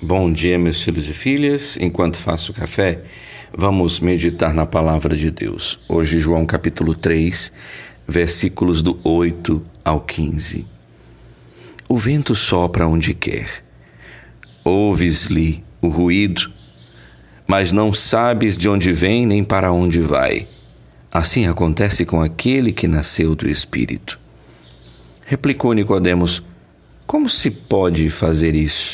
Bom dia, meus filhos e filhas. Enquanto faço café, vamos meditar na palavra de Deus. Hoje, João capítulo 3, versículos do 8 ao 15. O vento sopra onde quer. Ouves-lhe o ruído, mas não sabes de onde vem nem para onde vai. Assim acontece com aquele que nasceu do Espírito. Replicou Nicodemos: como se pode fazer isso?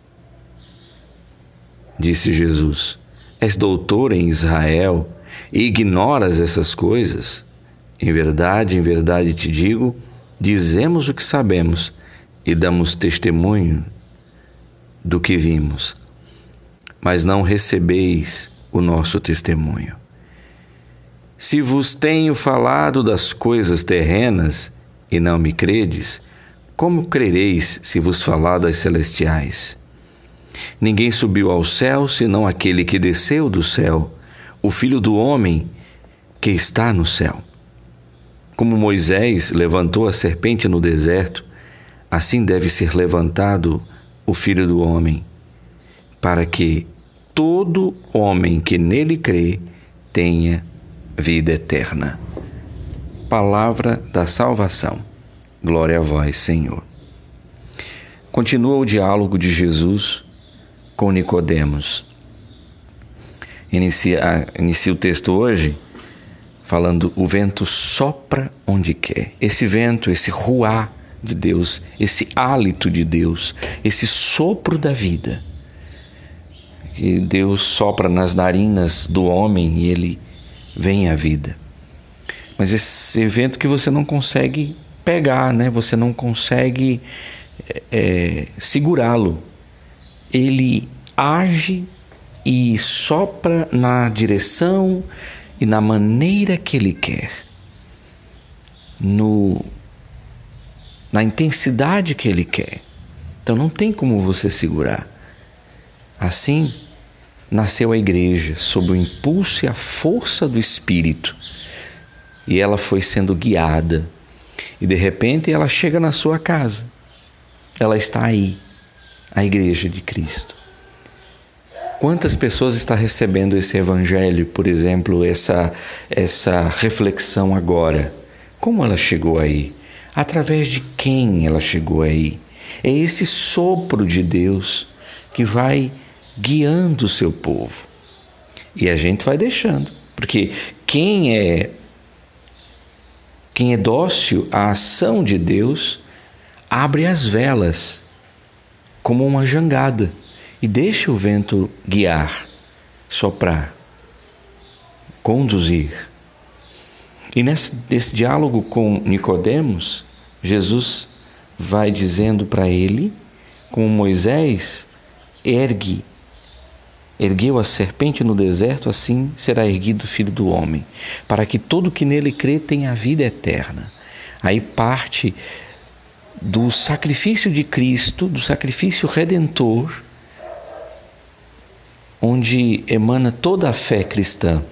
Disse Jesus: és doutor em Israel e ignoras essas coisas? Em verdade te digo, dizemos o que sabemos e damos testemunho do que vimos, mas não recebeis o nosso testemunho. Se vos tenho falado das coisas terrenas e não me credes, como crereis se vos falar das celestiais? Ninguém subiu ao céu, senão aquele que desceu do céu, o Filho do homem que está no céu. Como Moisés levantou a serpente no deserto, assim deve ser levantado o Filho do homem, para que todo homem que nele crê tenha vida eterna. Palavra da salvação. Glória a vós, Senhor. Continua o diálogo de Jesus com Nicodemos. Inicia o texto hoje falando: o vento sopra onde quer. Esse vento, esse ruá de Deus, esse hálito de Deus, esse sopro da vida, que Deus sopra nas narinas do homem e ele vem à vida. Mas esse vento que você não consegue pegar, né? Você não consegue segurá-lo. Ele age e sopra na direção e na maneira que ele quer, na intensidade que ele quer. Então não tem como você segurar. Assim nasceu a igreja, sob o impulso e a força do Espírito. E ela foi sendo guiada. E de repente ela chega na sua casa. Ela está aí, a igreja de Cristo. Quantas pessoas estão recebendo esse evangelho, por exemplo, essa reflexão agora? Como ela chegou aí? Através de quem ela chegou aí? É esse sopro de Deus que vai guiando o seu povo. E a gente vai deixando, porque quem é dócil à ação de Deus abre as velas como uma jangada e deixa o vento guiar, soprar, conduzir. E nesse diálogo com Nicodemos, Jesus vai dizendo para ele, como Moisés ergueu a serpente no deserto, assim será erguido o Filho do homem, para que todo que nele crê tenha a vida eterna. Aí parte do sacrifício de Cristo, do sacrifício redentor, onde emana toda a fé cristã.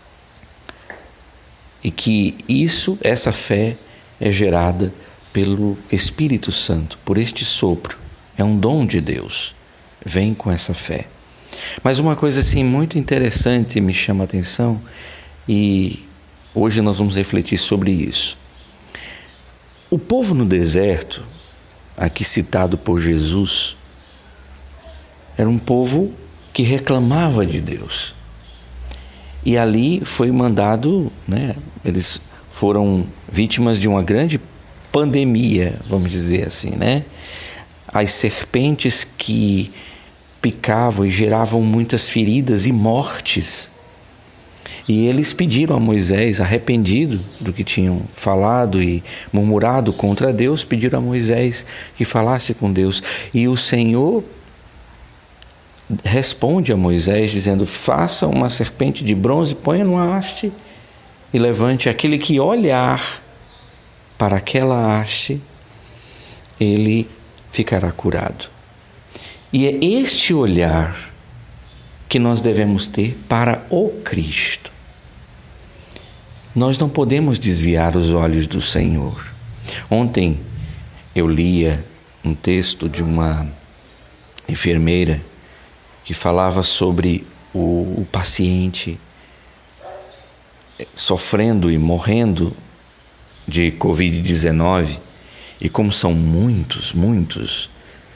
E que essa fé é gerada pelo Espírito Santo, por este sopro. É um dom de Deus. Vem com essa fé. Mas uma coisa assim muito interessante me chama a atenção, e hoje nós vamos refletir sobre isso. O povo no deserto, aqui citado por Jesus, era um povo que reclamava de Deus. E ali foi mandado, né? Eles foram vítimas de uma grande pandemia, vamos dizer assim, né? As serpentes que picavam e geravam muitas feridas e mortes. E eles pediram a Moisés, arrependido do que tinham falado e murmurado contra Deus, pediram a Moisés que falasse com Deus. E o Senhor responde a Moisés dizendo: faça uma serpente de bronze, ponha numa haste e levante. Aquele que olhar para aquela haste, ele ficará curado. E é este olhar que nós devemos ter para o Cristo. Nós não podemos desviar os olhos do Senhor. Ontem eu lia um texto de uma enfermeira que falava sobre o paciente sofrendo e morrendo de Covid-19, e como são muitos,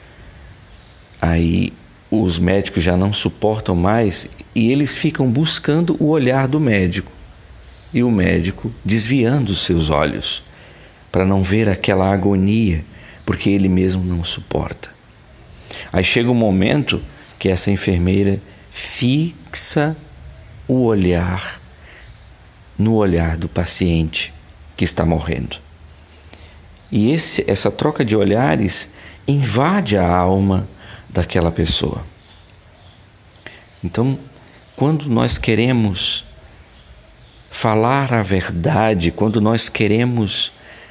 aí os médicos já não suportam mais e eles ficam buscando o olhar do médico, e o médico desviando os seus olhos para não ver aquela agonia, porque ele mesmo não suporta. Aí chega um momento que essa enfermeira fixa o olhar no olhar do paciente que está morrendo. E essa troca de olhares invade a alma daquela pessoa. Então, quando nós queremos falar a verdade, quando nós queremos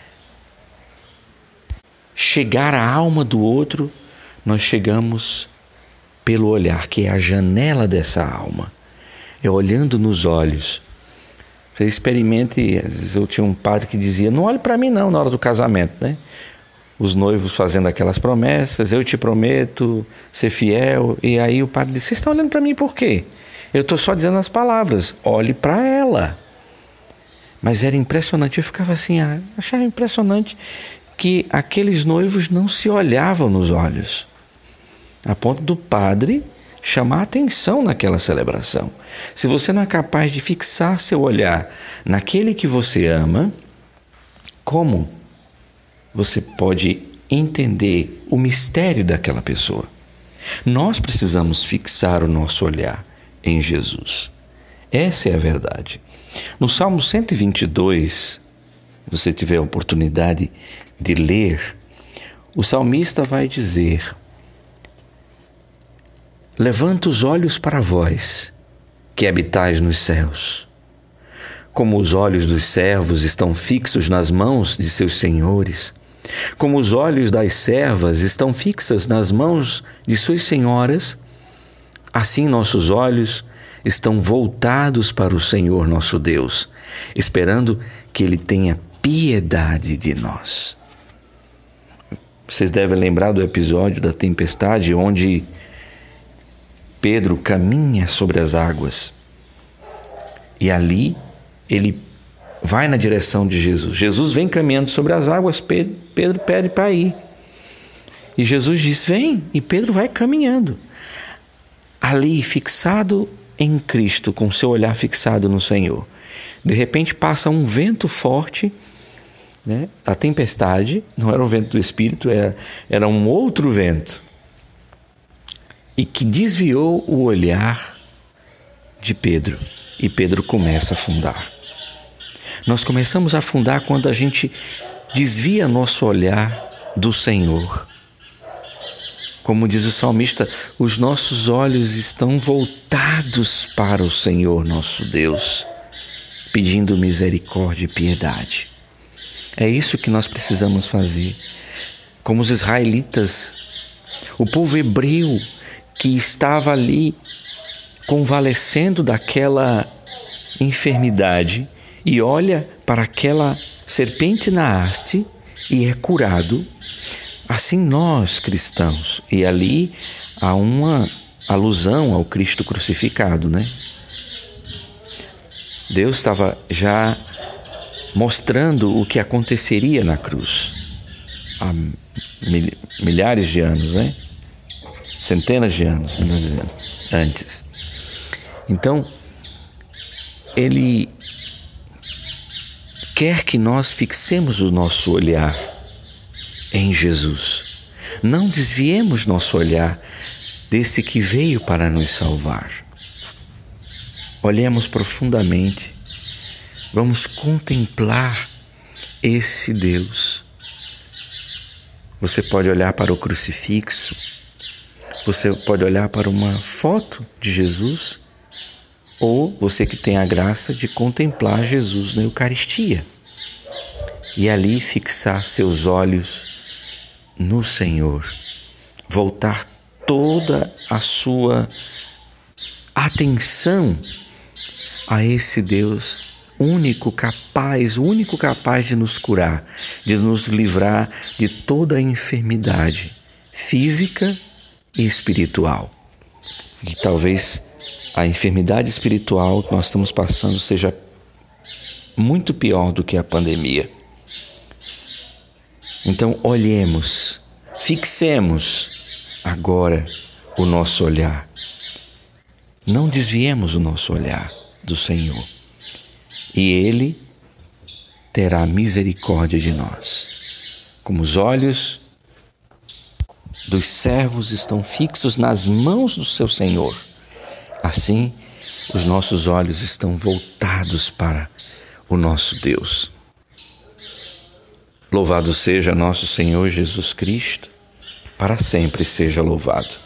chegar à alma do outro, nós chegamos pelo olhar, que é a janela dessa alma. É olhando nos olhos. Você experimente, às vezes eu tinha um padre que dizia, não olhe para mim não na hora do casamento, né? Os noivos fazendo aquelas promessas, eu te prometo ser fiel, e aí o padre disse, vocês estão olhando para mim por quê? Eu estou só dizendo as palavras, olhe para ela. Mas era impressionante, eu ficava assim, achava impressionante que aqueles noivos não se olhavam nos olhos, a ponto do padre chamar a atenção naquela celebração. Se você não é capaz de fixar seu olhar naquele que você ama, como você pode entender o mistério daquela pessoa? Nós precisamos fixar o nosso olhar em Jesus. Essa é a verdade. No Salmo 122, se você tiver a oportunidade de ler, o salmista vai dizer: levanta os olhos para vós, que habitais nos céus. Como os olhos dos servos estão fixos nas mãos de seus senhores, como os olhos das servas estão fixas nas mãos de suas senhoras, assim nossos olhos estão voltados para o Senhor nosso Deus, esperando que Ele tenha piedade de nós. Vocês devem lembrar do episódio da tempestade, onde Pedro caminha sobre as águas e ali ele vai na direção de Jesus. Jesus vem caminhando sobre as águas, Pedro pede para ir. E Jesus diz, vem, e Pedro vai caminhando. Ali, fixado em Cristo, com seu olhar fixado no Senhor. De repente passa um vento forte, né? A tempestade, não era o vento do Espírito, era um outro vento. E que desviou o olhar de Pedro. E Pedro começa a afundar. Nós começamos a afundar quando a gente desvia nosso olhar do Senhor. Como diz o salmista, os nossos olhos estão voltados para o Senhor nosso Deus, pedindo misericórdia e piedade. É isso que nós precisamos fazer. Como os israelitas, o povo hebreu que estava ali convalescendo daquela enfermidade e olha para aquela serpente na haste e é curado. Assim nós, cristãos, e ali há uma alusão ao Cristo crucificado, né? Deus estava já mostrando o que aconteceria na cruz há milhares de anos, né? Centenas de anos, melhor dizendo, antes. Então, Ele quer que nós fixemos o nosso olhar em Jesus. Não desviemos nosso olhar desse que veio para nos salvar. Olhemos profundamente. Vamos contemplar esse Deus. Você pode olhar para o crucifixo. Você pode olhar para uma foto de Jesus. Ou você que tem a graça de contemplar Jesus na Eucaristia. E ali fixar seus olhos no Senhor, voltar toda a sua atenção a esse Deus único capaz de nos curar, de nos livrar de toda a enfermidade física e espiritual. que talvez a enfermidade espiritual que nós estamos passando seja muito pior do que a pandemia. Então, olhemos, fixemos agora o nosso olhar. Não desviemos o nosso olhar do Senhor. E Ele terá misericórdia de nós. Como os olhos dos servos estão fixos nas mãos do seu Senhor, assim os nossos olhos estão voltados para o nosso Deus. Louvado seja nosso Senhor Jesus Cristo, para sempre seja louvado.